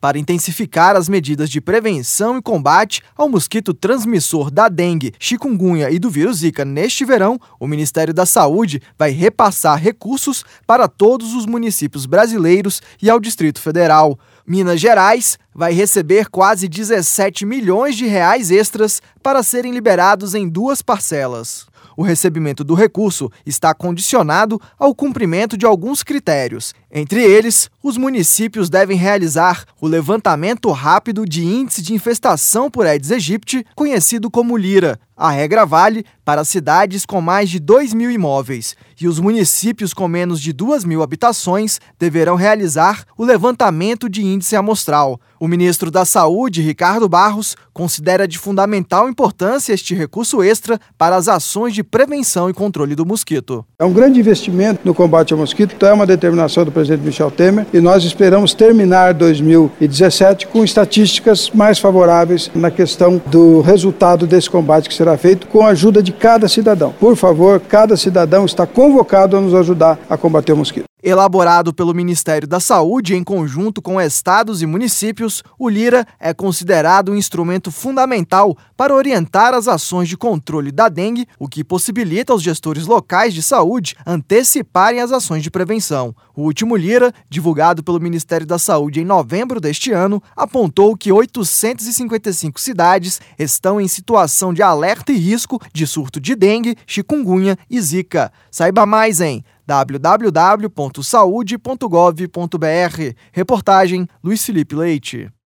Para intensificar as medidas de prevenção e combate ao mosquito transmissor da dengue, chikungunya e do vírus Zika neste verão, o Ministério da Saúde vai repassar recursos para todos os municípios brasileiros e ao Distrito Federal. Minas Gerais vai receber quase 17 milhões de reais extras para serem liberados em 2 parcelas. O recebimento do recurso está condicionado ao cumprimento de alguns critérios. Entre eles, os municípios devem realizar o levantamento rápido de índice de infestação por Aedes aegypti, conhecido como LIRA. A regra vale para cidades com mais de 2.000 imóveis, e os municípios com menos de 2.000 habitações deverão realizar o levantamento de índice amostral. O ministro da Saúde, Ricardo Barros, considera de fundamental importância este recurso extra para as ações de prevenção e controle do mosquito. É um grande investimento no combate ao mosquito, é uma determinação do presidente Michel Temer, e nós esperamos terminar 2017 com estatísticas mais favoráveis na questão do resultado desse combate que será feito com a ajuda de cada cidadão. Por favor, cada cidadão está convocado a nos ajudar a combater o mosquito. Elaborado pelo Ministério da Saúde em conjunto com estados e municípios, o LIRA é considerado um instrumento fundamental para orientar as ações de controle da dengue, o que possibilita aos gestores locais de saúde anteciparem as ações de prevenção. O último LIRA, divulgado pelo Ministério da Saúde em novembro deste ano, apontou que 855 cidades estão em situação de alerta e risco de surto de dengue, chikungunya e zika. Saiba mais em www.saude.gov.br. Reportagem Luiz Felipe Leite.